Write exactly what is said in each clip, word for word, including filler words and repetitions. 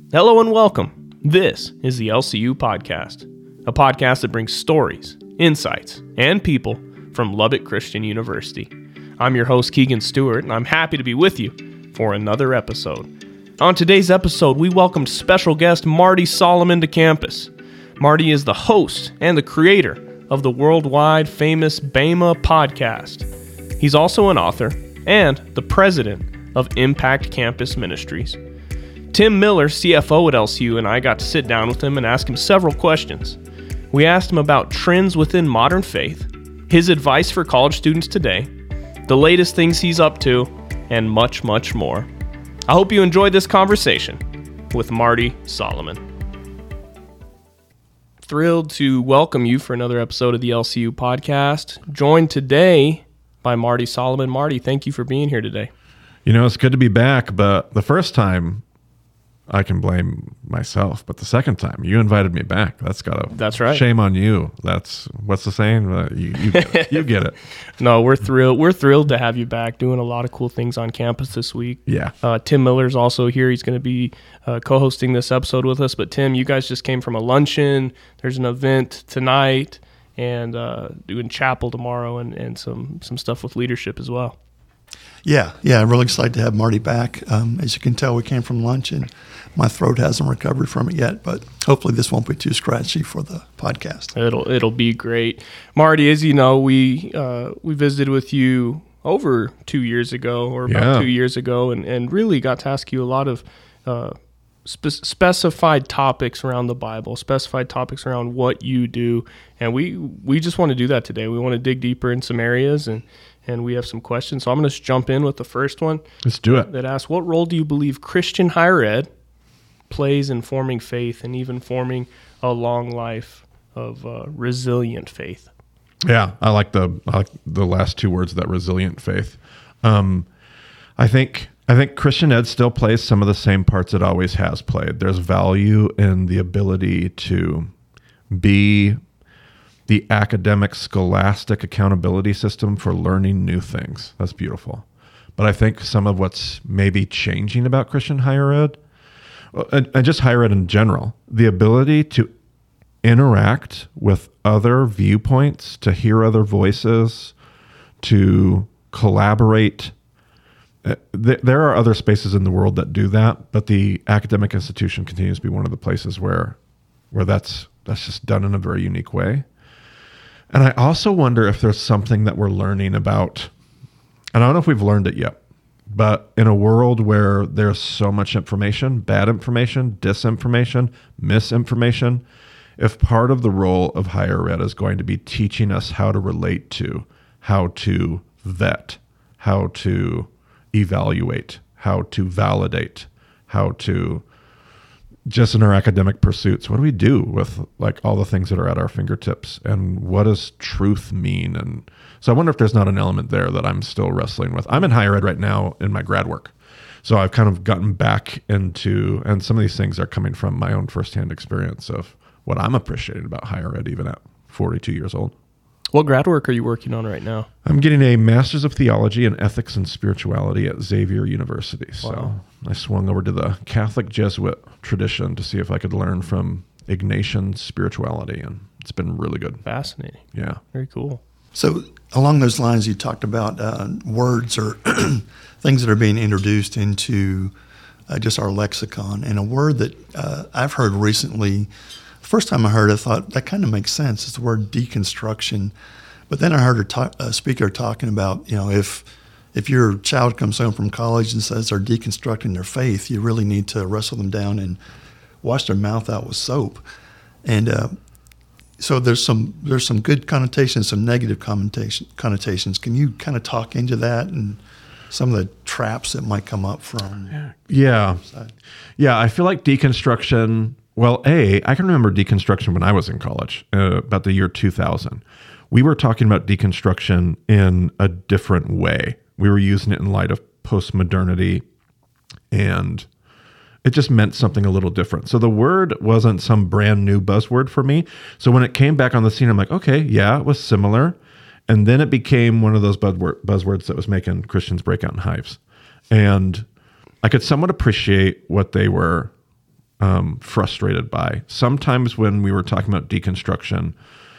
Hello and welcome. This is the L C U Podcast, a podcast that brings stories, insights, and people from Lubbock Christian University. I'm your host, Keegan Stewart, and I'm happy to be with you for another episode. On today's episode, we welcomed special guest Marty Solomon to campus. Marty is the host and the creator of the worldwide famous Bema podcast. He's also an author and the president of Impact Campus Ministries. Tim Miller, C F O at L C U, and I got to sit down with him and ask him several questions. We asked him about trends within modern faith, his advice for college students today, the latest things he's up to, and much, much more. I hope you enjoyed this conversation with Marty Solomon. Thrilled to welcome you for another episode of the L C U Podcast, joined today by Marty Solomon. Marty, thank you for being here today. You know, it's good to be back, but the first time I can blame myself, but the second time you invited me back, that's got a that's right. Shame on you. That's what's the saying? Uh, you, you, get it. you get it. No, we're thrilled. We're thrilled to have you back, doing a lot of cool things on campus this week. Yeah. Uh, Tim Miller's also here. He's going to be uh, co-hosting this episode with us. But Tim, you guys just came from a luncheon. There's an event tonight, and uh, doing chapel tomorrow, and, and some some stuff with leadership as well. Yeah, yeah, I'm really excited to have Marty back. Um, as you can tell, we came from lunch, and my throat hasn't recovered from it yet, but hopefully this won't be too scratchy for the podcast. It'll it'll be great. Marty, as you know, we uh, we visited with you over two years ago, or about yeah. two years ago, and, and really got to ask you a lot of uh, spe- specified topics around the Bible, specified topics around what you do, and we we just want to do that today. We want to dig deeper in some areas, and and we have some questions. So I'm going to jump in with the first one. Let's do it. That asks, what role do you believe Christian higher ed plays in forming faith and even forming a long life of uh, resilient faith? Yeah, I like the I like the last two words, that resilient faith. Um, I think I think Christian ed still plays some of the same parts it always has played. There's value in the ability to be the academic scholastic accountability system for learning new things. That's beautiful. But I think some of what's maybe changing about Christian higher ed, and, and just higher ed in general, the ability to interact with other viewpoints, to hear other voices, to collaborate. There are other spaces in the world that do that, but the academic institution continues to be one of the places where where that's that's just done in a very unique way. And I also wonder if there's something that we're learning about, and I don't know if we've learned it yet, but in a world where there's so much information, bad information, disinformation, misinformation, if part of the role of higher ed is going to be teaching us how to relate to, how to vet, how to evaluate, how to validate, how to just in our academic pursuits, what do we do with like all the things that are at our fingertips, and what does truth mean? And so I wonder if there's not an element there that I'm still wrestling with. I'm in higher ed right now in my grad work. So I've kind of gotten back into, and some of these things are coming from my own firsthand experience of what I'm appreciating about higher ed, even at forty-two years old. What grad work are you working on right now? I'm getting a Master's of Theology in Ethics and Spirituality at Xavier University. So wow. I swung over to the Catholic Jesuit tradition to see if I could learn from Ignatian spirituality, and it's been really good. Fascinating. Yeah. Very cool. So along those lines, you talked about uh, words or things that are being introduced into uh, just our lexicon, and a word that uh, I've heard recently. First time I heard it, I thought that kind of makes sense. It's the word deconstruction. But then I heard a, talk, a speaker talking about, you know, if if your child comes home from college and says they're deconstructing their faith, you really need to wrestle them down and wash their mouth out with soap. And uh, so there's some there's some good connotations, some negative connotation, connotations. Can you kind of talk into that and some of the traps that might come up from? Yeah, yeah. I feel like deconstruction. Well, A, I can remember deconstruction when I was in college, uh, about the year two thousand. We were talking about deconstruction in a different way. We were using it in light of postmodernity, and it just meant something a little different. So the word wasn't some brand new buzzword for me. So when it came back on the scene, I'm like, okay, yeah, it was similar. And then it became one of those buzzword, buzzwords that was making Christians break out in hives. And I could somewhat appreciate what they were um, frustrated by. Sometimes when we were talking about deconstruction,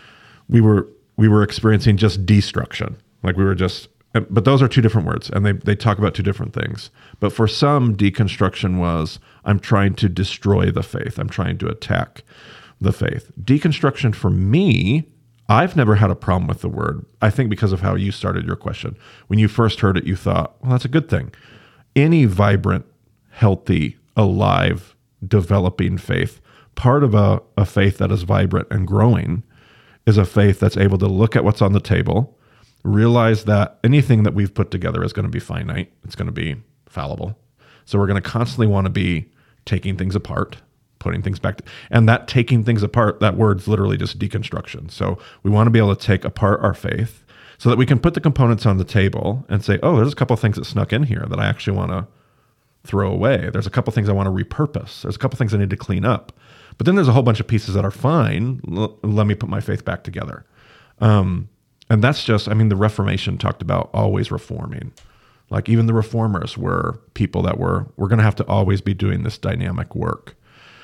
we were we were experiencing just destruction. Like we were just, but those are two different words, and they, they talk about two different things. But for some, deconstruction was, I'm trying to destroy the faith. I'm trying to attack the faith. Deconstruction for me, I've never had a problem with the word. I think because of how you started your question. When you first heard it, you thought, well, that's a good thing. Any vibrant, healthy, alive, developing faith, part of a, a faith that is vibrant and growing is a faith that's able to look at what's on the table, realize that anything that we've put together is going to be finite. It's going to be fallible. So we're going to constantly want to be taking things apart, putting things back. To, and that taking things apart, that word's literally just deconstruction. So we want to be able to take apart our faith so that we can put the components on the table and say, oh, there's a couple of things that snuck in here that I actually want to throw away. There's a couple of things I want to repurpose. There's a couple of things I need to clean up. But then there's a whole bunch of pieces that are fine. L- let me put my faith back together. Um, and that's just, I mean, the Reformation talked about always reforming. Like even the reformers were people that were, we're going to have to always be doing this dynamic work.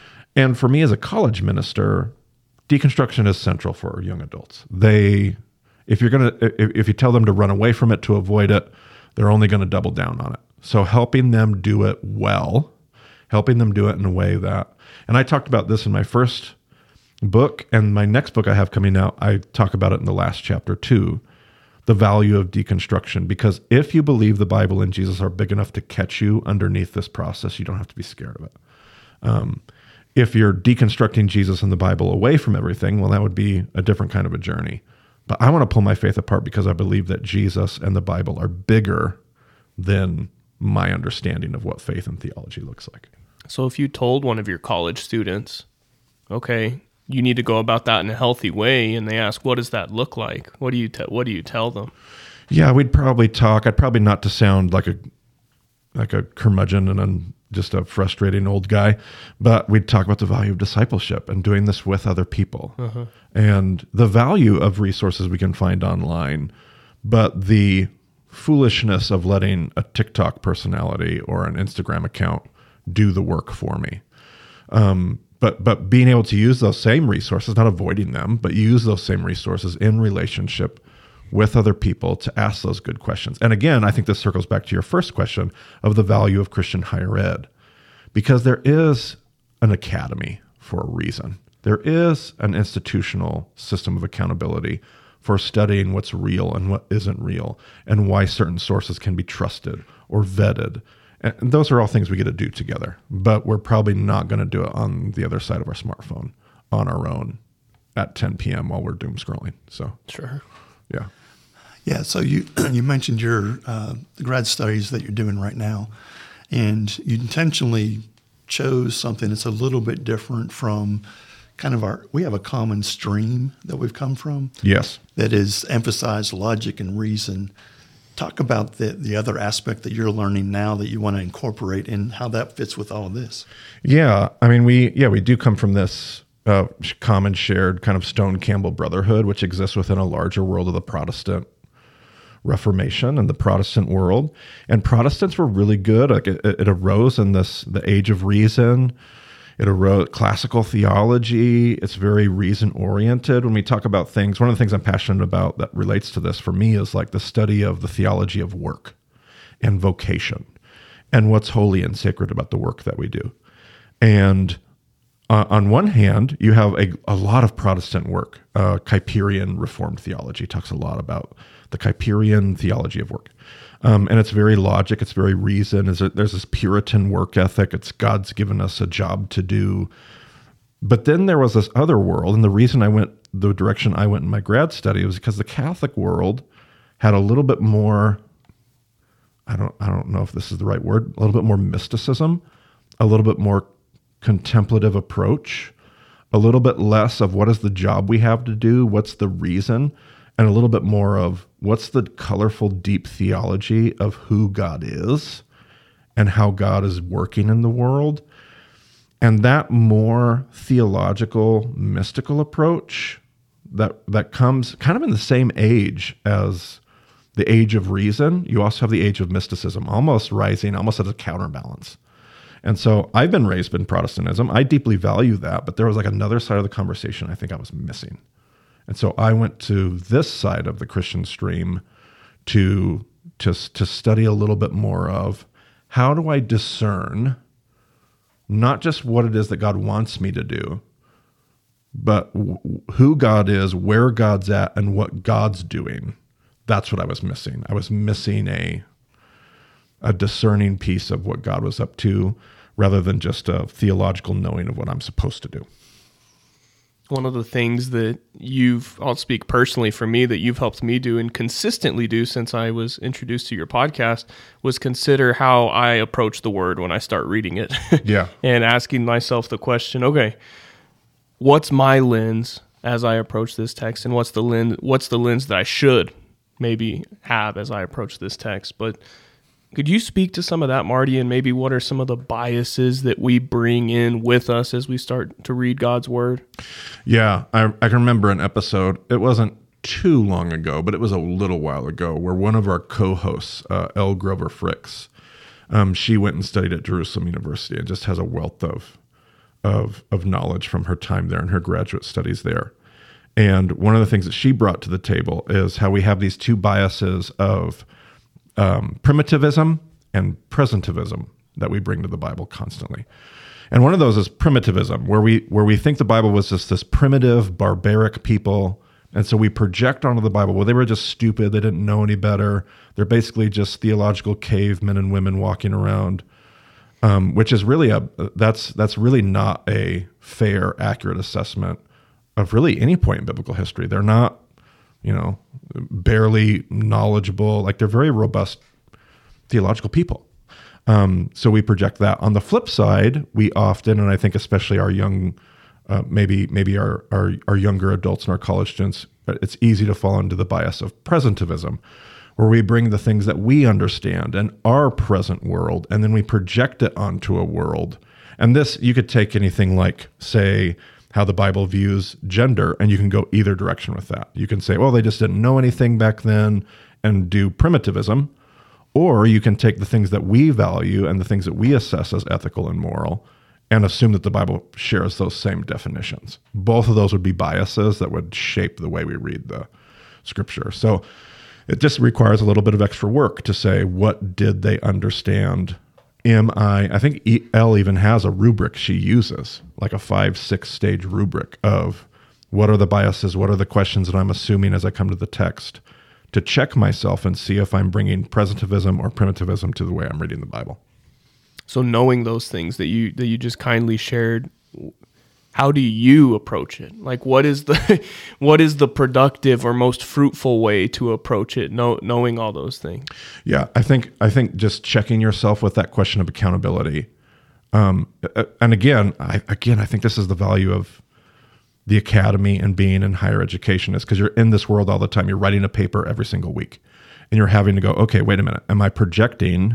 And for me as a college minister, deconstruction is central for young adults. They, if you're going to, if, if you tell them to run away from it, to avoid it, they're only going to double down on it. So helping them do it well, helping them do it in a way that, and I talked about this in my first book, and my next book I have coming out, I talk about it in the last chapter too, the value of deconstruction. Because if you believe the Bible and Jesus are big enough to catch you underneath this process, you don't have to be scared of it. Um, if you're deconstructing Jesus and the Bible away from everything, well, that would be a different kind of a journey. But I want to pull my faith apart because I believe that Jesus and the Bible are bigger than my understanding of what faith and theology looks like. So if you told one of your college students, okay, you need to go about that in a healthy way, and they ask, what does that look like? What do you te- what do you tell them? Yeah, we'd probably talk. I'd probably not to sound like a like a curmudgeon and I'm just a frustrating old guy, but we'd talk about the value of discipleship and doing this with other people, uh-huh. and the value of resources we can find online, but the foolishness of letting a TikTok personality or an Instagram account do the work for me. Um, but but being able to use those same resources, not avoiding them, but use those same resources in relationship with other people to ask those good questions. And again, I think this circles back to your first question of the value of Christian higher ed, because there is an academy for a reason. There is an institutional system of accountability for studying what's real and what isn't real, and why certain sources can be trusted or vetted. And those are all things we get to do together, but we're probably not going to do it on the other side of our smartphone on our own at ten p.m. while we're doom scrolling. So, sure. Yeah. Yeah. So you, you mentioned your uh, grad studies that you're doing right now, and you intentionally chose something that's a little bit different from kind of our, we have a common stream that we've come from. Yes. That is emphasized logic and reason. Talk about the, the other aspect that you're learning now that you want to incorporate and how that fits with all of this. Yeah. I mean, we, yeah, we do come from this uh, common shared kind of Stone Campbell brotherhood, which exists within a larger world of the Protestant Reformation and the Protestant world. And Protestants were really good. Like it, it arose in this, the age of reason. It arose classical theology. It's very reason oriented. When we talk about things, one of the things I'm passionate about that relates to this for me is like the study of the theology of work and vocation and what's holy and sacred about the work that we do. And uh, on one hand, you have a, a lot of Protestant work. Uh, Kuyperian Reformed theology talks a lot about the Kuyperian theology of work. Um, and it's very logic, it's very reason. There's, a, there's this Puritan work ethic. It's God's given us a job to do. But then there was this other world, and the reason I went the direction I went in my grad study was because the Catholic world had a little bit more, I don't, I don't know if this is the right word, a little bit more mysticism, a little bit more contemplative approach, a little bit less of what is the job we have to do, what's the reason, and a little bit more of what's the colorful, deep theology of who God is and how God is working in the world. And that more theological, mystical approach that that comes kind of in the same age as the age of reason. You also have the age of mysticism, almost rising, almost as a counterbalance. And so I've been raised in Protestantism. I deeply value that, but there was like another side of the conversation I think I was missing. And so I went to this side of the Christian stream to, to, to study a little bit more of how do I discern not just what it is that God wants me to do, but w- who God is, where God's at, and what God's doing. That's what I was missing. I was missing a a discerning piece of what God was up to rather than just a theological knowing of what I'm supposed to do. One of the things that you've, I'll speak personally for me, that you've helped me do and consistently do since I was introduced to your podcast was consider how I approach the word when I start reading it. Yeah. And asking myself the question, okay, what's my lens as I approach this text, and what's the lens, what's the lens that I should maybe have as I approach this text? But could you speak to some of that, Marty, and maybe what are some of the biases that we bring in with us as we start to read God's word? Yeah, I, I can remember an episode. It wasn't too long ago, but it was a little while ago, where one of our co-hosts, uh, Elle Grover Fricks, um, she went and studied at Jerusalem University and just has a wealth of, of, of knowledge from her time there and her graduate studies there. And one of the things that she brought to the table is how we have these two biases of Um, primitivism and presentivism that we bring to the Bible constantly. And one of those is primitivism, where we where we think the Bible was just this primitive, barbaric people. And so we project onto the Bible, well, they were just stupid. They didn't know any better. They're basically just theological cavemen and women walking around, um, which is really a that's that's really not a fair, accurate assessment of really any point in biblical history. They're not, you know, barely knowledgeable. Like, they're very robust theological people. Um, so we project that. On the flip side, we often, and I think especially our young, uh, maybe maybe our, our our younger adults and our college students, it's easy to fall into the bias of presentivism, where we bring the things that we understand in our present world, and then we project it onto a world. And this, you could take anything like, say, how the Bible views gender, and you can go either direction with that. You can say, well, they just didn't know anything back then and do primitivism, or you can take the things that we value and the things that we assess as ethical and moral and assume that the Bible shares those same definitions. Both of those would be biases that would shape the way we read the scripture. So it just requires a little bit of extra work to say, what did they understand? Am I, I think Elle even has a rubric she uses, like a five, six stage rubric of what are the biases, what are the questions that I'm assuming as I come to the text, to check myself and see if I'm bringing presentivism or primitivism to the way I'm reading the Bible. So knowing those things that you that you just kindly shared, how do you approach it? Like, what is the what is the productive or most fruitful way to approach it, know, knowing all those things? Yeah, I think I think just checking yourself with that question of accountability. Um, and again, I, again, I think this is the value of the academy and being in higher education, is because you're in this world all the time. You're writing a paper every single week, and you're having to go, okay, wait a minute. Am I projecting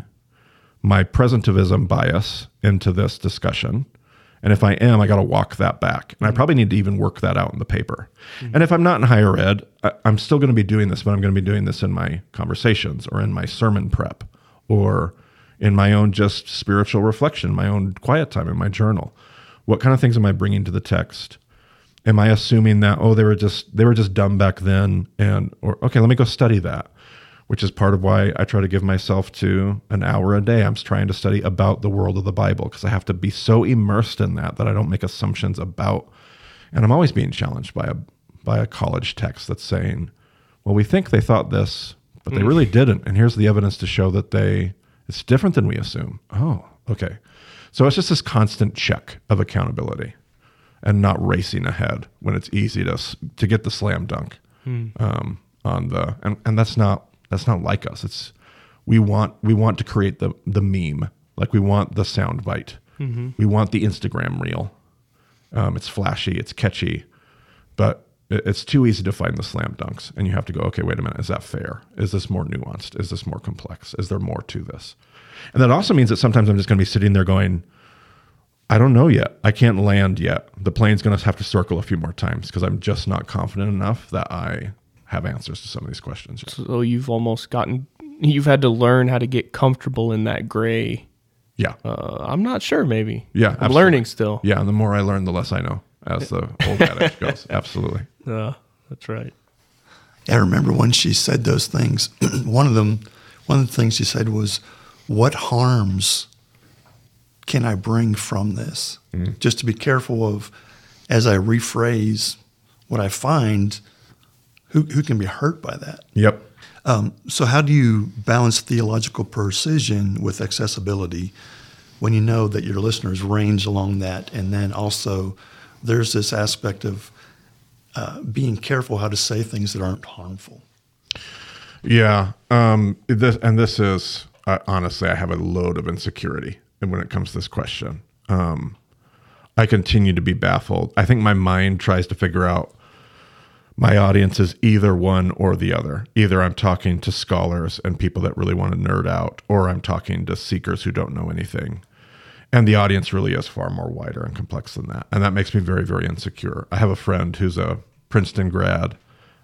my presentivism bias into this discussion? And if I am, I got to walk that back. And I probably need to even work that out in the paper. Mm-hmm. And if I'm not in higher ed, I, I'm still going to be doing this, but I'm going to be doing this in my conversations or in my sermon prep or in my own just spiritual reflection, my own quiet time in my journal. What kind of things am I bringing to the text? Am I assuming that, oh, they were just they were just dumb back then, and or okay, let me go study that, which is part of why I try to give myself to an hour a day. I'm trying to study about the world of the Bible, because I have to be so immersed in that that I don't make assumptions about. And I'm always being challenged by a by a college text that's saying, well, we think they thought this, but they really didn't, and here's the evidence to show that they it's different than we assume. Oh, okay. So it's just this constant check of accountability and not racing ahead when it's easy to to get the slam dunk hmm. um, on the and, and that's not that's not like us. It's we want we want to create the the meme, like we want the sound bite, mm-hmm. we want the Instagram reel. Um, it's flashy, it's catchy, but it, it's too easy to find the slam dunks, and you have to go, okay, wait a minute, is that fair? Is this more nuanced? Is this more complex? Is there more to this? And that also means that sometimes I'm just going to be sitting there going, I don't know yet. I can't land yet. The plane's going to have to circle a few more times because I'm just not confident enough that I have answers to some of these questions yet. So you've almost gotten, you've had to learn how to get comfortable in that gray Yeah. Uh, I'm not sure, maybe. Yeah. I'm absolutely. learning still. Yeah. And the more I learn, the less I know, as the old adage goes. Absolutely. Uh, that's right. I remember when she said those things. one of them, one of the things she said was, "What harms can I bring from this?" Mm-hmm. Just to be careful of, as I rephrase what I find, who who can be hurt by that? Yep. Um, so how do you balance theological precision with accessibility when you know that your listeners range along that, and then also there's this aspect of uh, being careful how to say things that aren't harmful? Yeah. Um, this, and this is, uh, honestly, I have a load of insecurity when it comes to this question. Um, I continue to be baffled. I think my mind tries to figure out my audience is either one or the other. Either I'm talking to scholars and people that really want to nerd out, or I'm talking to seekers who don't know anything. And the audience really is far more wider and complex than that. And that makes me very, very insecure. I have a friend who's a Princeton grad,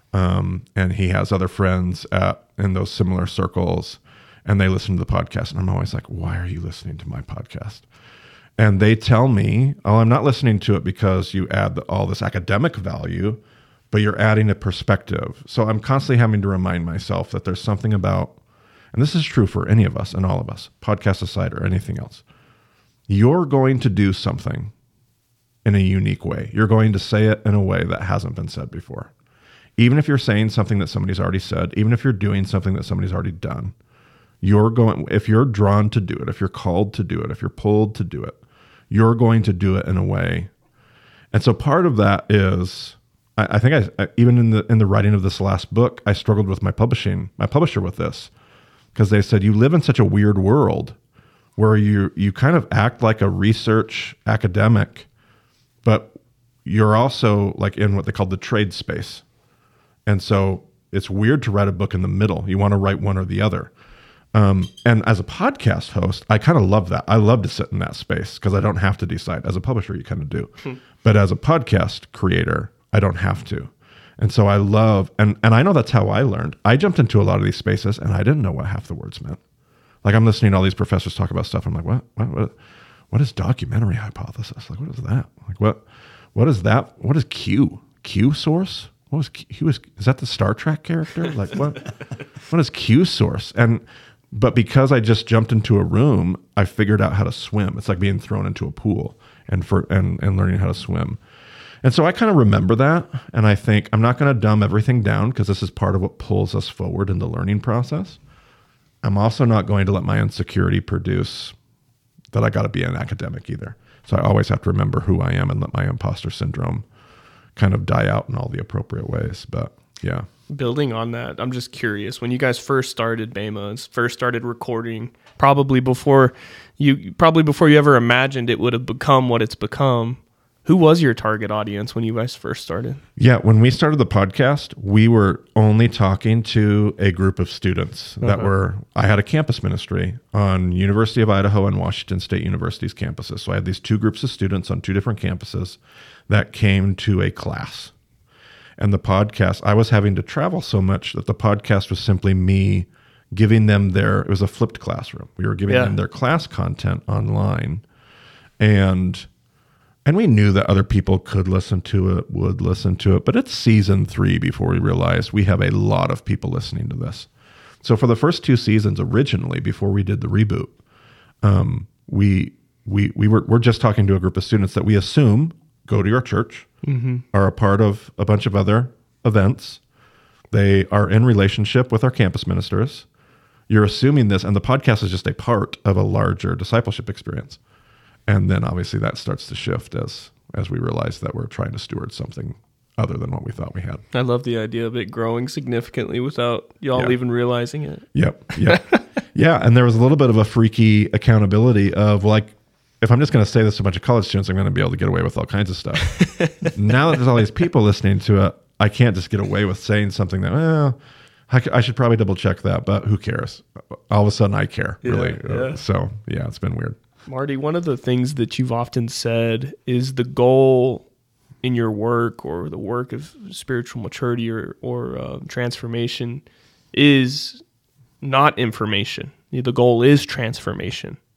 um, and he has other friends at in those similar circles, and they listen to the podcast. And I'm always like, why are you listening to my podcast? And they tell me, oh, I'm not listening to it because you add the, all this academic value, but you're adding a perspective. So I'm constantly having to remind myself that there's something about, and this is true for any of us and all of us, podcast aside or anything else, you're going to do something in a unique way. You're going to say it in a way that hasn't been said before. Even if you're saying something that somebody's already said, even if you're doing something that somebody's already done, you're going, if you're drawn to do it, if you're called to do it, if you're pulled to do it, you're going to do it in a way. And so part of that is, I, I think I, I even in the in the writing of this last book, I struggled with my publishing, my publisher with this, because they said, you live in such a weird world where you you kind of act like a research academic, but you're also like in what they call the trade space. And so it's weird to write a book in the middle. You want to write one or the other. Um, and as a podcast host, I kind of love that. I love to sit in that space because I don't have to decide. As a publisher, you kind of do. Hmm. But as a podcast creator, I don't have to. And so I love, and, and I know that's how I learned. I jumped into a lot of these spaces and I didn't know what half the words meant. Like I'm listening to all these professors talk about stuff. I'm like, what, what, what, what is documentary hypothesis? Like, what is that? Like, what, what is that? What is Q? Q source? What was Q? He was, is that the Star Trek character? Like what, what is Q source? And, but because I just jumped into a room, I figured out how to swim. It's like being thrown into a pool and for, and, and learning how to swim. And so I kind of remember that. And I think I'm not going to dumb everything down because this is part of what pulls us forward in the learning process. I'm also not going to let my insecurity produce that I got to be an academic either. So I always have to remember who I am and let my imposter syndrome kind of die out in all the appropriate ways. But yeah. Building on that, I'm just curious. When you guys first started Bema, first started recording, probably before you probably before you ever imagined it would have become what it's become, who was your target audience when you guys first started? Yeah, when we started the podcast, we were only talking to a group of students that uh-huh. were, I had a campus ministry on University of Idaho and Washington State University's campuses. So I had these two groups of students on two different campuses that came to a class. And the podcast, I was having to travel so much that the podcast was simply me giving them their, it was a flipped classroom. We were giving yeah. them their class content online. And And we knew that other people could listen to it, would listen to it. But it's season three before we realized we have a lot of people listening to this. So for the first two seasons originally, before we did the reboot, um, we we we were we're just talking to a group of students that we assume go to your church, mm-hmm. are a part of a bunch of other events. They are in relationship with our campus ministers. You're assuming this, and the podcast is just a part of a larger discipleship experience. And then obviously that starts to shift as as we realize that we're trying to steward something other than what we thought we had. I love the idea of it growing significantly without y'all yeah. even realizing it. Yep. Yep. Yeah. And there was a little bit of a freaky accountability of like, if I'm just going to say this to a bunch of college students, I'm going to be able to get away with all kinds of stuff. Now that there's all these people listening to it, I can't just get away with saying something that, well, I, I should probably double check that, but who cares? All of a sudden I care, yeah, really. Yeah. So yeah, it's been weird. Marty, one of the things that you've often said is the goal in your work or the work of spiritual maturity or, or uh, transformation is not information. The goal is transformation.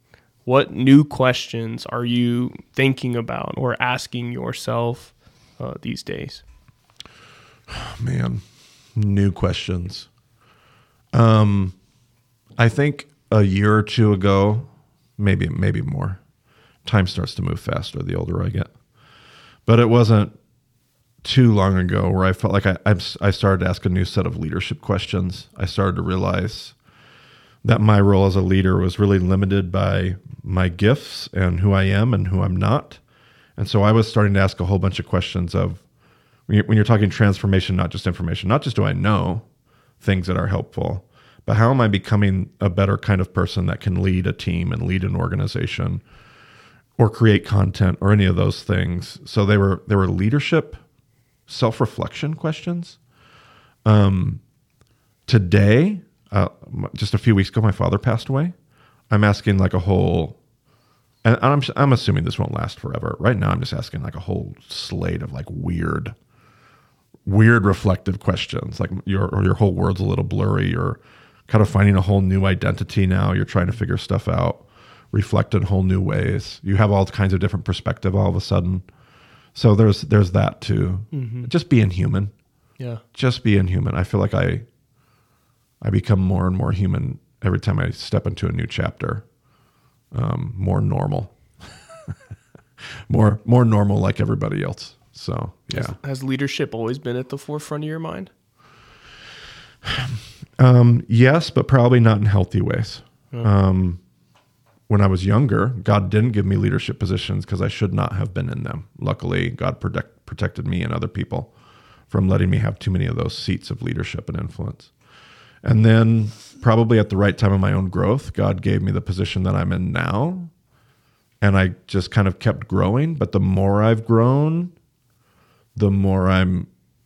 what new questions are you thinking about or asking yourself uh, these days? Oh, man, new questions. Um, I think a year or two ago, maybe maybe more, time starts to move faster the older I get. But it wasn't too long ago where I felt like I I started to ask a new set of leadership questions. I started to realize that my role as a leader was really limited by my gifts and who I am and who I'm not. And so I was starting to ask a whole bunch of questions of, when you're, when you're talking transformation, not just information, not just do I know things that are helpful, but how am I becoming a better kind of person that can lead a team and lead an organization or create content or any of those things. So they were they were leadership, self-reflection questions. Um, today, uh, just a few weeks ago, my father passed away. I'm asking like a whole, and I'm I'm assuming this won't last forever. Right now, I'm just asking like a whole slate of like weird, weird reflective questions. Like your or your whole world's a little blurry. You're kind of finding a whole new identity now. You're trying to figure stuff out, reflect in whole new ways. You have all kinds of different perspective all of a sudden. So there's there's that too. Mm-hmm. Just being human. Yeah. Just being human. I feel like I I become more and more human every time I step into a new chapter. Um, more normal. more more normal like everybody else. So yeah. Has, has leadership always been at the forefront of your mind? Um, yes, but probably not in healthy ways. Oh. Um, when I was younger, God didn't give me leadership positions because I should not have been in them. Luckily, God protect, protected me and other people from letting me have too many of those seats of leadership and influence. And then probably at the right time of my own growth, God gave me the position that I'm in now. And I just kind of kept growing. But the more I've grown, the more I'm,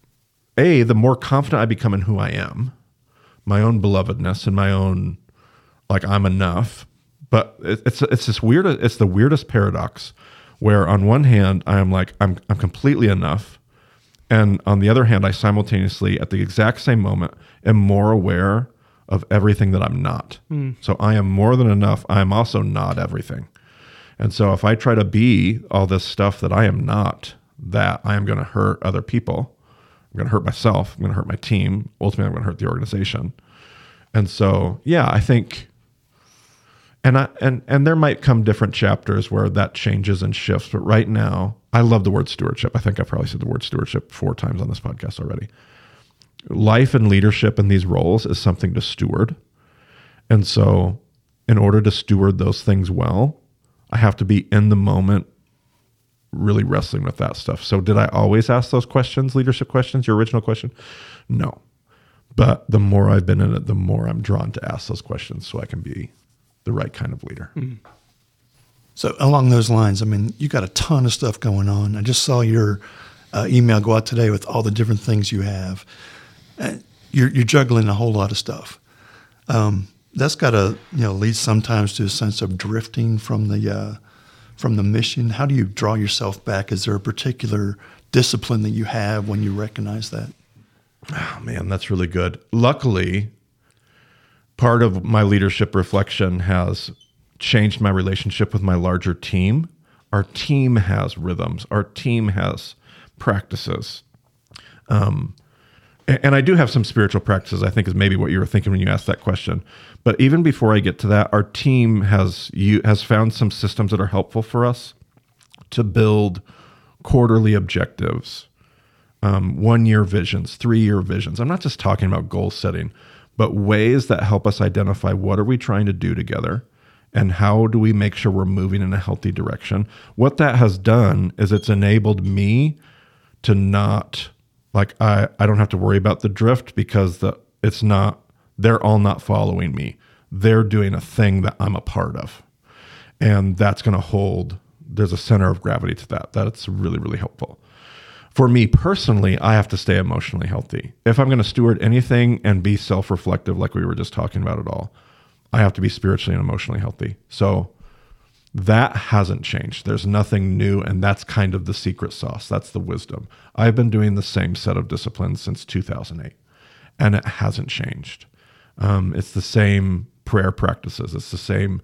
A, the more confident I become in who I am, my own belovedness and my own, like, I'm enough. But it's it's this weird, it's the weirdest paradox where on one hand, I am like, I'm I'm completely enough. And on the other hand, I simultaneously, at the exact same moment, am more aware of everything that I'm not. Mm. So I am more than enough. I am also not everything. And so if I try to be all this stuff that I am not, that I am going to hurt other people. I'm going to hurt myself. I'm going to hurt my team. Ultimately, I'm going to hurt the organization. And so, yeah, I think, and I and and there might come different chapters where that changes and shifts. But right now, I love the word stewardship. I think I've probably said the word stewardship four times on this podcast already. Life and leadership in these roles is something to steward. And so in order to steward those things well, I have to be in the moment really wrestling with that stuff. So did I always ask those questions, leadership questions, your original question? No. But the more I've been in it, the more I'm drawn to ask those questions so I can be the right kind of leader. Mm. So along those lines, I mean, you got a ton of stuff going on. I just saw your uh, email go out today with all the different things you have. Uh, you're, you're juggling a whole lot of stuff. Um, that's got to, you know, lead sometimes to a sense of drifting from the uh, from the mission. How do you draw yourself back? Is there a particular discipline that you have when you recognize that? Oh, man, that's really good. Luckily, part of my leadership reflection has changed my relationship with my larger team. Our team has rhythms. Our team has practices. Um, and, and I do have some spiritual practices, I think is maybe what you were thinking when you asked that question. But even before I get to that, our team has you, has found some systems that are helpful for us to build quarterly objectives, um, one-year visions, three-year visions. I'm not just talking about goal setting, but ways that help us identify what are we trying to do together and how do we make sure we're moving in a healthy direction. What that has done is it's enabled me to not, like, I, I don't have to worry about the drift because the it's not, they're all not following me. They're doing a thing that I'm a part of. And that's going to hold, there's a center of gravity to that. That's really, really helpful. For me personally, I have to stay emotionally healthy. If I'm going to steward anything and be self-reflective like we were just talking about it all, I have to be spiritually and emotionally healthy. So that hasn't changed. There's nothing new, and that's kind of the secret sauce. That's the wisdom. I've been doing the same set of disciplines since two thousand eight, and it hasn't changed. Um, it's the same prayer practices. It's the same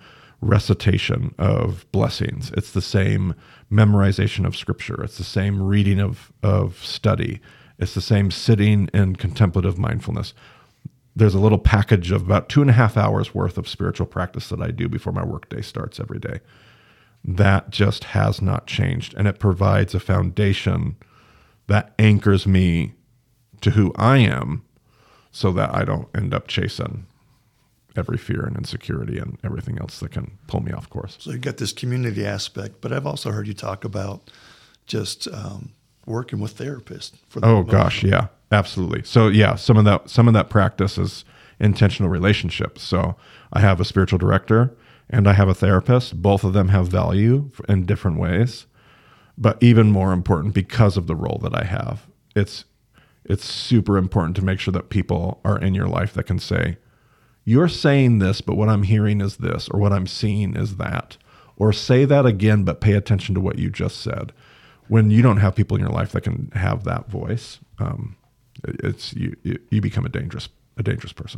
recitation of blessings. It's the same memorization of scripture. It's the same reading of, of study. It's the same sitting in contemplative mindfulness. There's a little package of about two and a half hours worth of spiritual practice that I do before my workday starts every day. That just has not changed. And it provides a foundation that anchors me to who I am so that I don't end up chasing every fear and insecurity and everything else that can pull me off course. So you've got this community aspect, but I've also heard you talk about just um, working with therapists. For the oh gosh, yeah, absolutely. So yeah, some of that some of that practice is intentional relationships. So I have a spiritual director and I have a therapist. Both of them have value in different ways, but even more important because of the role that I have, it's it's super important to make sure that people are in your life that can say, you're saying this, but what I'm hearing is this, or what I'm seeing is that, or say that again, but pay attention to what you just said. When you don't have people in your life that can have that voice, um, it's you, you you become a dangerous a dangerous person.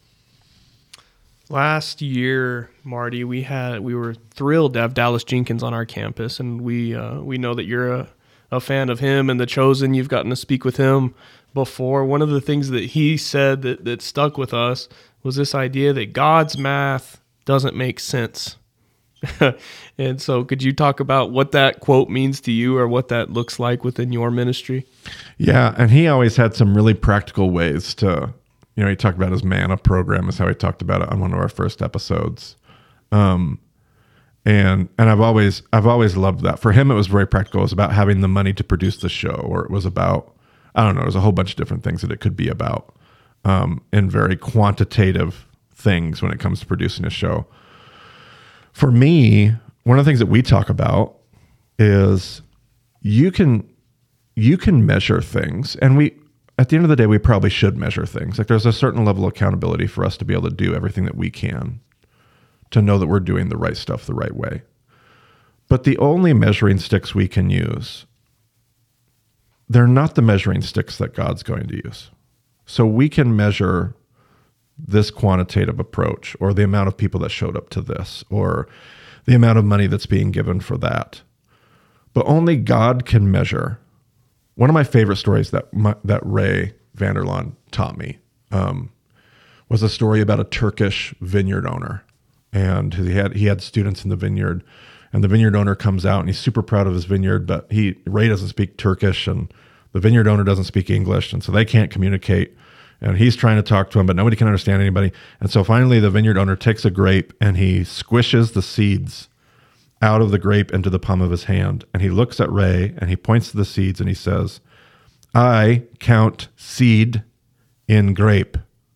Last year, Marty, we had we were thrilled to have Dallas Jenkins on our campus, and we uh, we know that you're a, a fan of him and The Chosen. You've gotten to speak with him before. One of the things that he said that that stuck with us was this idea that God's math doesn't make sense. And so could you talk about what that quote means to you or what that looks like within your ministry? Yeah, and he always had some really practical ways to, you know, he talked about his MANA program is how he talked about it on one of our first episodes. Um, and and I've always I've always loved that. For him, it was very practical. It was about having the money to produce the show, or it was about, I don't know, there's a whole bunch of different things that it could be about. Um, and very quantitative things when it comes to producing a show. For me, one of the things that we talk about is you can you can measure things, and we at the end of the day we probably should measure things. Like there's a certain level of accountability for us to be able to do everything that we can to know that we're doing the right stuff the right way. But the only measuring sticks we can use, they're not the measuring sticks that God's going to use. So we can measure this quantitative approach, or the amount of people that showed up to this, or the amount of money that's being given for that. But only God can measure. One of my favorite stories that my, that Ray Vanderlaan taught me um, was a story about a Turkish vineyard owner. And he had he had students in the vineyard, and the vineyard owner comes out and he's super proud of his vineyard, but he Ray doesn't speak Turkish and the vineyard owner doesn't speak English, and so they can't communicate. And he's trying to talk to him, but nobody can understand anybody. And so finally the vineyard owner takes a grape and he squishes the seeds out of the grape into the palm of his hand. And he looks at Ray and he points to the seeds and he says, I count seed in grape.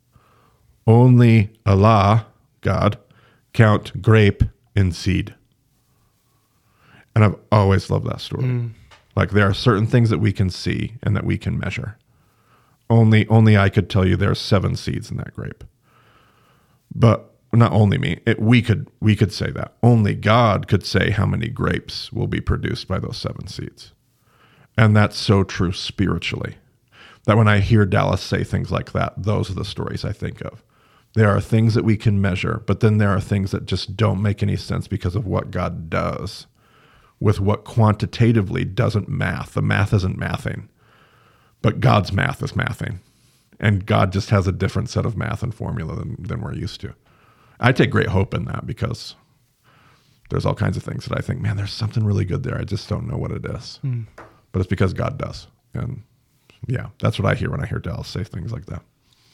Only Allah, God, count grape in seed. And I've always loved that story. Mm. Like there are certain things that we can see and that we can measure. Only only I could tell you there's seven seeds in that grape. But not only me, it, we could we could say that. Only God could say how many grapes will be produced by those seven seeds. And that's so true spiritually. That when I hear Dallas say things like that, those are the stories I think of. There are things that we can measure, but then there are things that just don't make any sense because of what God does with what quantitatively doesn't math. The math isn't mathing. But God's math is mathing, and God just has a different set of math and formula than, than we're used to. I take great hope in that because there's all kinds of things that I think, man, there's something really good there. I just don't know what it is. Mm. But it's because God does. And yeah, that's what I hear when I hear Dallas say things like that.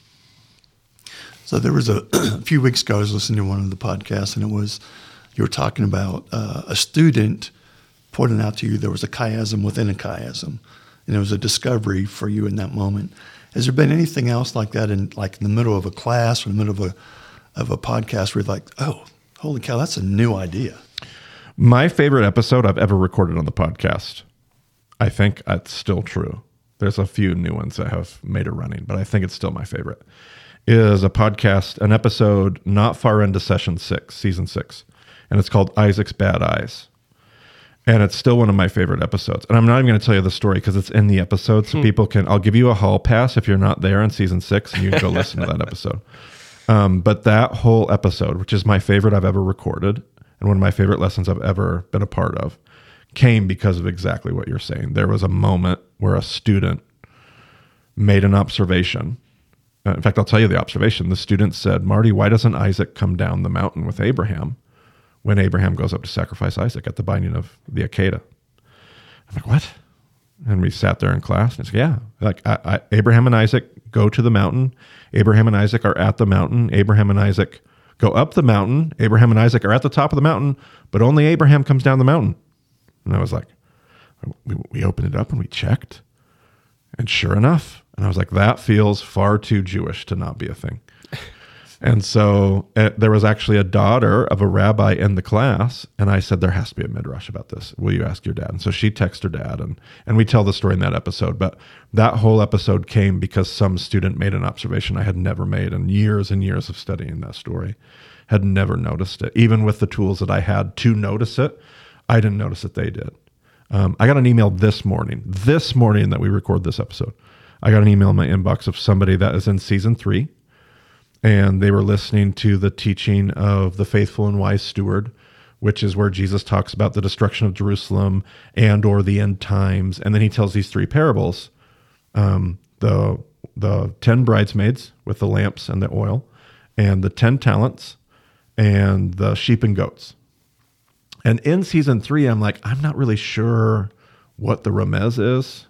So there was a, a few weeks ago, I was listening to one of the podcasts, and it was, you were talking about uh, a student pointing out to you there was a chiasm within a chiasm. And it was a discovery for you in that moment. Has there been anything else like that in like in the middle of a class or in the middle of a of a podcast where you're like, oh, holy cow, that's a new idea? My favorite episode I've ever recorded on the podcast, I think it's still true. There's a few new ones that have made it running, but I think it's still my favorite, is a podcast, an episode not far into session six, season six, and it's called Isaac's Bad Eyes. And it's still one of my favorite episodes. And I'm not even going to tell you the story because it's in the episode. So hmm. people can, I'll give you a hall pass if you're not there in season six and you can go listen to that episode. Um, but that whole episode, which is my favorite I've ever recorded, and one of my favorite lessons I've ever been a part of came because of exactly what you're saying. There was a moment where a student made an observation. Uh, in fact, I'll tell you the observation. The student said, Marty, why doesn't Isaac come down the mountain with Abraham when Abraham goes up to sacrifice Isaac at the binding of the Akedah? I'm like, what? And we sat there in class, and it's like, yeah, like I, I, Abraham and Isaac go to the mountain. Abraham and Isaac are at the mountain. Abraham and Isaac go up the mountain. Abraham and Isaac are at the top of the mountain, but only Abraham comes down the mountain. And I was like, we, we opened it up and we checked, and sure enough. And I was like, that feels far too Jewish to not be a thing. And so uh, there was actually a daughter of a rabbi in the class, and I said, there has to be a midrash about this. Will you ask your dad? And so she texted her dad, and, and we tell the story in that episode. But that whole episode came because some student made an observation I had never made in years and years of studying that story. Had never noticed it. Even with the tools that I had to notice it, I didn't notice it, they did. Um, I got an email this morning, this morning that we record this episode. I got an email in my inbox of somebody that is in season three, and they were listening to the teaching of the faithful and wise steward, which is where Jesus talks about the destruction of Jerusalem and or the end times. And then he tells these three parables, um, the, the ten bridesmaids with the lamps and the oil, and the ten talents, and the sheep and goats. And in season three, I'm like, I'm not really sure what the remez is.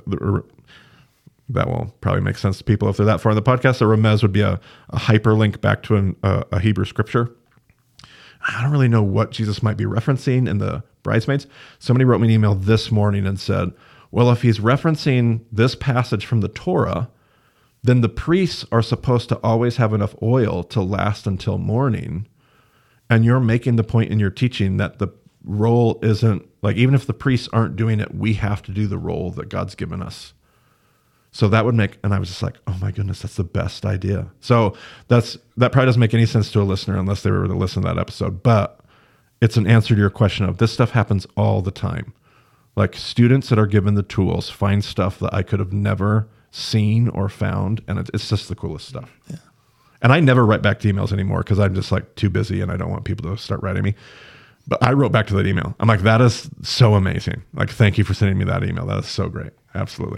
That will probably make sense to people if they're that far in the podcast. The remez would be a, a hyperlink back to an, a, a Hebrew scripture. I don't really know what Jesus might be referencing in the bridesmaids. Somebody wrote me an email this morning and said, well, if he's referencing this passage from the Torah, then the priests are supposed to always have enough oil to last until morning. And you're making the point in your teaching that the role isn't, like, even if the priests aren't doing it, we have to do the role that God's given us. So that would make, and I was just like, oh my goodness, that's the best idea. So that's, that probably doesn't make any sense to a listener unless they were to listen to that episode, but it's an answer to your question of this stuff happens all the time. Like students that are given the tools find stuff that I could have never seen or found. And it, it's just the coolest stuff. Yeah. And I never write back to emails anymore because I'm just like too busy and I don't want people to start writing me. But I wrote back to that email. I'm like, that is so amazing. Like, thank you for sending me that email. That is so great. Absolutely.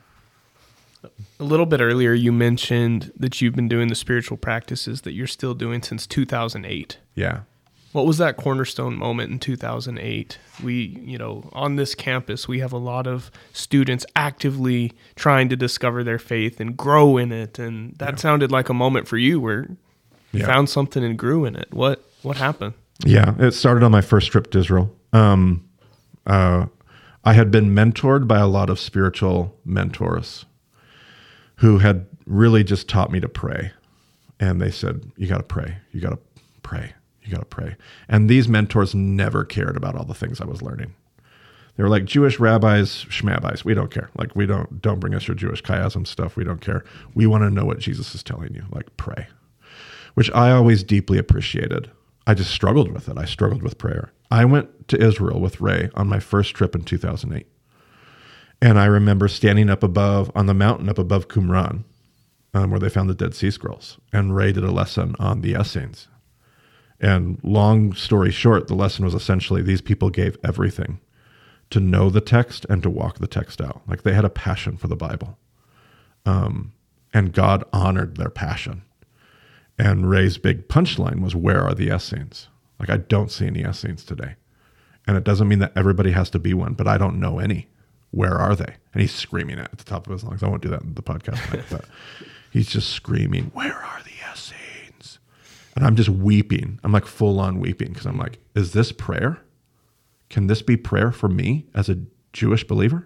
A little bit earlier, you mentioned that you've been doing the spiritual practices that you're still doing since two thousand eight. Yeah. What was that cornerstone moment in two thousand eight? We, you know, on this campus, we have a lot of students actively trying to discover their faith and grow in it. And that yeah. sounded like a moment for you where you yeah. found something and grew in it. What, what happened? Yeah. It started on my first trip to Israel. Um, uh, I had been mentored by a lot of spiritual mentors who had really just taught me to pray. And they said, you got to pray. You got to pray. You got to pray. And these mentors never cared about all the things I was learning. They were like, Jewish rabbis, shmabbis. We don't care. Like, we don't, don't bring us your Jewish chiasm stuff. We don't care. We want to know what Jesus is telling you. Like, pray. Which I always deeply appreciated. I just struggled with it. I struggled with prayer. I went to Israel with Ray on my first trip in two thousand eight. And I remember standing up above, on the mountain up above Qumran, um, where they found the Dead Sea Scrolls. And Ray did a lesson on the Essenes. And long story short, the lesson was essentially these people gave everything to know the text and to walk the text out. Like they had a passion for the Bible. Um, and God honored their passion. And Ray's big punchline was, where are the Essenes? Like, I don't see any Essenes today. And it doesn't mean that everybody has to be one, but I don't know any. Where are they? And he's screaming it at the top of his lungs. I won't do that in the podcast, but he's just screaming, where are the Essenes? And I'm just weeping. I'm like full on weeping because I'm like, is this prayer? Can this be prayer for me as a Jewish believer?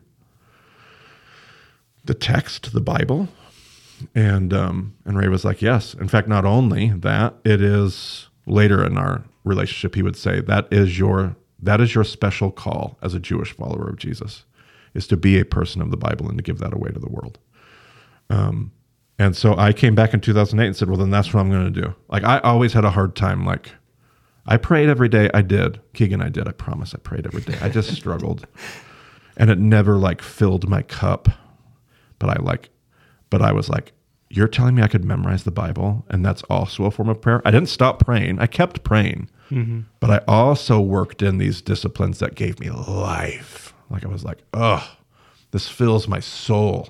The text, the Bible. And um, and Ray was like, yes. In fact, not only that, it is later in our relationship, he would say, that is your that is your special call as a Jewish follower of Jesus, is to be a person of the Bible and to give that away to the world. Um, and so I came back in two thousand eight and said, well, then that's what I'm going to do. Like, I always had a hard time. Like, I prayed every day. I did. Keegan, I did. I promise I prayed every day. I just struggled. And it never, like, filled my cup. But I, like, but I was like, you're telling me I could memorize the Bible and that's also a form of prayer? I didn't stop praying. I kept praying. Mm-hmm. But I also worked in these disciplines that gave me life. Like I was like, oh, this fills my soul.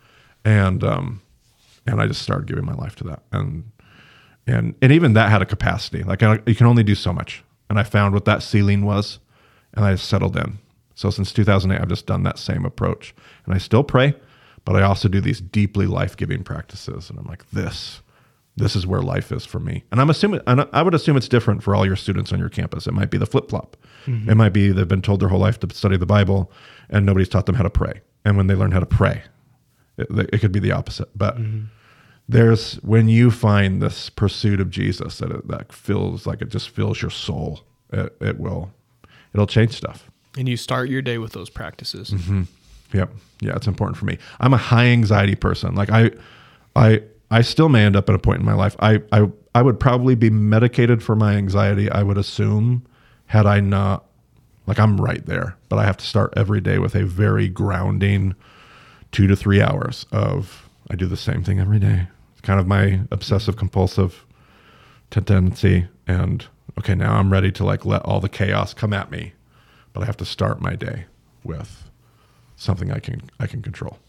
And um, and I just started giving my life to that. And and and even that had a capacity. Like I, you can only do so much. And I found what that ceiling was, and I settled in. So since two thousand eight, I've just done that same approach. And I still pray, but I also do these deeply life-giving practices. And I'm like, this, this is where life is for me. And I'm assuming, and I would assume it's different for all your students on your campus. It might be the flip-flop. Mm-hmm. It might be they've been told their whole life to study the Bible, and nobody's taught them how to pray. And when they learn how to pray, it, it could be the opposite. But mm-hmm. there's, when you find this pursuit of Jesus, that it, that feels like it just fills your soul, it, it will, it'll change stuff. And you start your day with those practices. Mm-hmm. Yep. Yeah, it's important for me. I'm a high anxiety person. Like I, I, I still may end up at a point in my life. I, I, I would probably be medicated for my anxiety, I would assume, had I not, like I'm right there, but I have to start every day with a very grounding two to three hours of, I do the same thing every day. It's kind of my obsessive compulsive tendency. And okay, now I'm ready to like let all the chaos come at me, but I have to start my day with something I can, I can control.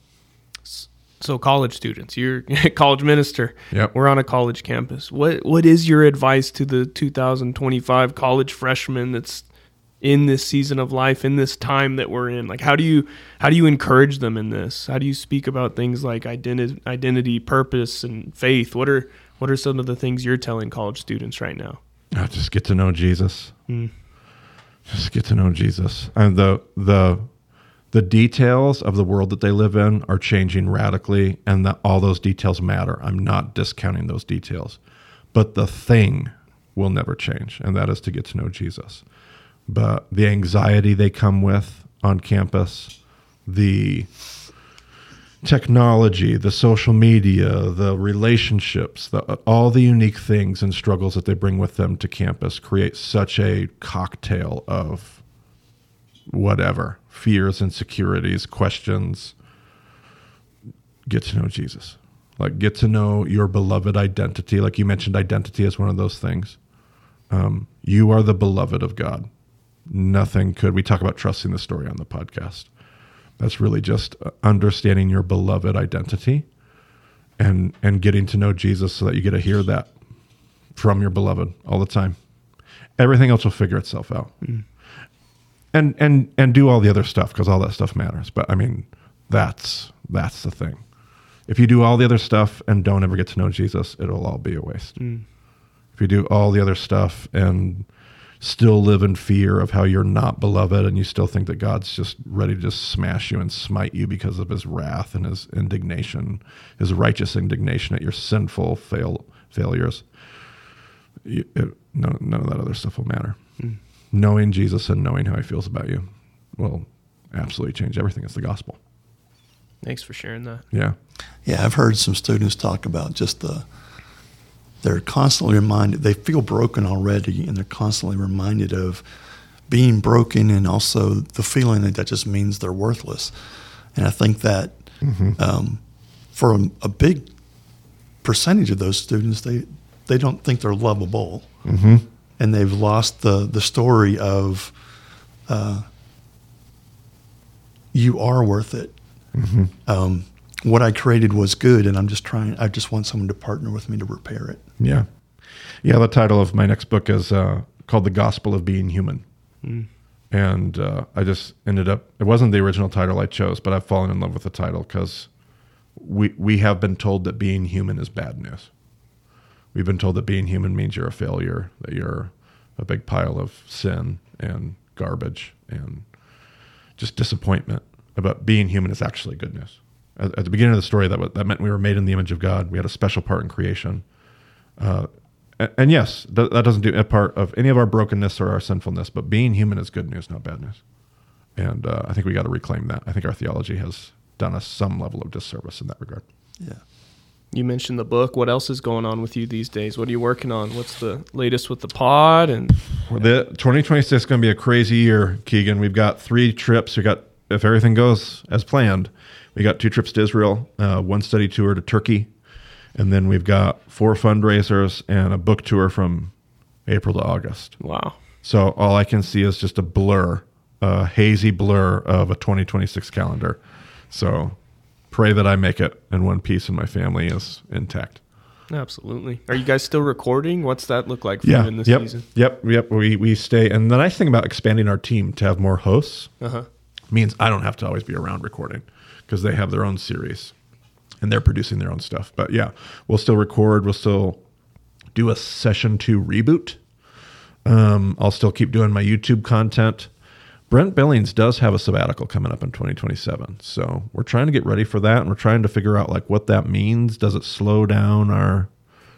So college students, you're a college minister. Yep. We're on a college campus. What what is your advice to the two thousand twenty-five college freshman that's in this season of life, in this time that we're in? Like, how do you how do you encourage them in this? How do you speak about things like identity, identity, purpose, and faith? What are what are some of the things you're telling college students right now? Oh, just get to know Jesus. Mm. Just get to know Jesus. And the the the details of the world that they live in are changing radically, and that all those details matter. I'm not discounting those details. But the thing will never change, and that is to get to know Jesus. But the anxiety they come with on campus, the technology, the social media, the relationships, the, all the unique things and struggles that they bring with them to campus create such a cocktail of whatever, fears, insecurities, questions. Get to know Jesus. Like, get to know your beloved identity. Like you mentioned, identity is one of those things. Um, you are the beloved of God. Nothing could. We talk about trusting the story on the podcast. That's really just understanding your beloved identity and and getting to know Jesus so that you get to hear that from your beloved all the time. Everything else will figure itself out. Mm. And and and do all the other stuff, because all that stuff matters. But I mean, that's that's the thing. If you do all the other stuff and don't ever get to know Jesus, it'll all be a waste. Mm. If you do all the other stuff and still live in fear of how you're not beloved, and you still think that God's just ready to just smash you and smite you because of his wrath and his indignation, his righteous indignation at your sinful fail failures, you, it, none, none of that other stuff will matter. Mm. Knowing Jesus and knowing how he feels about you will absolutely change everything. It's the gospel. Thanks for sharing that. Yeah. Yeah, I've heard some students talk about just the, they're constantly reminded, they feel broken already, and they're constantly reminded of being broken, and also the feeling that that just means they're worthless. And I think that mm-hmm. um, for a, a big percentage of those students, they, they don't think they're lovable. Mm-hmm. And they've lost the, the story of uh, you are worth it. Mm-hmm. Um, what I created was good, and I'm just trying, I just want someone to partner with me to repair it. Yeah. Yeah, the title of my next book is uh, called The Gospel of Being Human. Mm. And uh, I just ended up, it wasn't the original title I chose, but I've fallen in love with the title because we we have been told that being human is bad news. We've been told that being human means you're a failure, that you're a big pile of sin and garbage and just disappointment. But being human is actually good news. At, at the beginning of the story, that that meant we were made in the image of God. We had a special part in creation. Uh, and, and yes, th- that doesn't do a part of any of our brokenness or our sinfulness, but being human is good news, not bad news. And uh, I think we got to reclaim that. I think our theology has done us some level of disservice in that regard. Yeah. You mentioned the book. What else is going on with you these days? What are you working on? What's the latest with the pod? And the twenty twenty-six is going to be a crazy year, Keegan. We've got three trips. We got, if everything goes as planned, we got two trips to Israel, uh, one study tour to Turkey, and then we've got four fundraisers and a book tour from April to August. Wow. So all I can see is just a blur, a hazy blur of a twenty twenty-six calendar. So pray that I make it in one piece and my family is intact. Absolutely. Are you guys still recording? What's that look like for Yeah. you in this yep. season? Yep. Yep. We we stay. And the nice thing about expanding our team to have more hosts Uh-huh. means I don't have to always be around recording because they have their own series and they're producing their own stuff. But yeah, we'll still record. We'll still do a session two reboot. Um, I'll still keep doing my YouTube content. Brent Billings does have a sabbatical coming up in twenty twenty-seven. So we're trying to get ready for that. And we're trying to figure out like what that means. Does it slow down our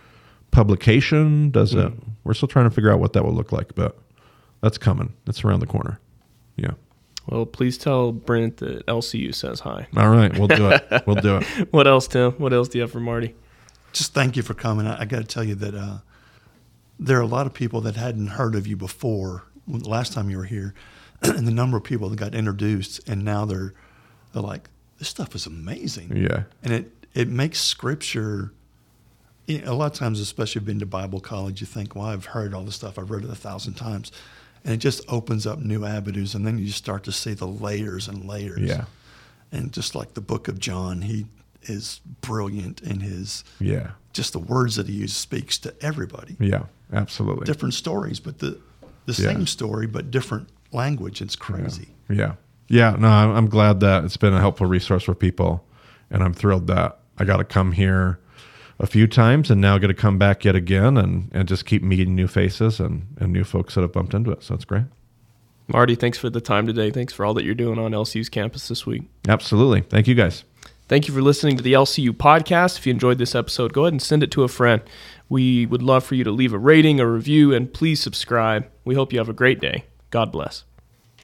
publication? Does mm. it, we're still trying to figure out what that will look like, but that's coming. It's around the corner. Yeah. Well, please tell Brent that L C U says hi. All right. We'll do it. We'll do it. What else, Tim? What else do you have for Marty? Just thank you for coming. I, I got to tell you that uh, there are a lot of people that hadn't heard of you before last time you were here, and the number of people that got introduced, and now they're they're like, this stuff is amazing. Yeah. And it, it makes Scripture, you know, a lot of times, especially been to Bible college, you think, well, I've heard all this stuff. I've read it a thousand times. And it just opens up new avenues, and then you start to see the layers and layers. Yeah. And just like the book of John, he is brilliant in his, Yeah. just the words that he uses speaks to everybody. Yeah. Absolutely. Different stories, but the the Yeah. same story, but different language. It's crazy. Yeah. Yeah. Yeah. No, I'm, I'm glad that it's been a helpful resource for people, and I'm thrilled that I got to come here a few times and now get to come back yet again and, and just keep meeting new faces and, and new folks that have bumped into it. So it's great. Marty, thanks for the time today. Thanks for all that you're doing on L C U's campus this week. Absolutely. Thank you, guys. Thank you for listening to the L C U podcast. If you enjoyed this episode, go ahead and send it to a friend. We would love for you to leave a rating, a review, and please subscribe. We hope you have a great day. God bless.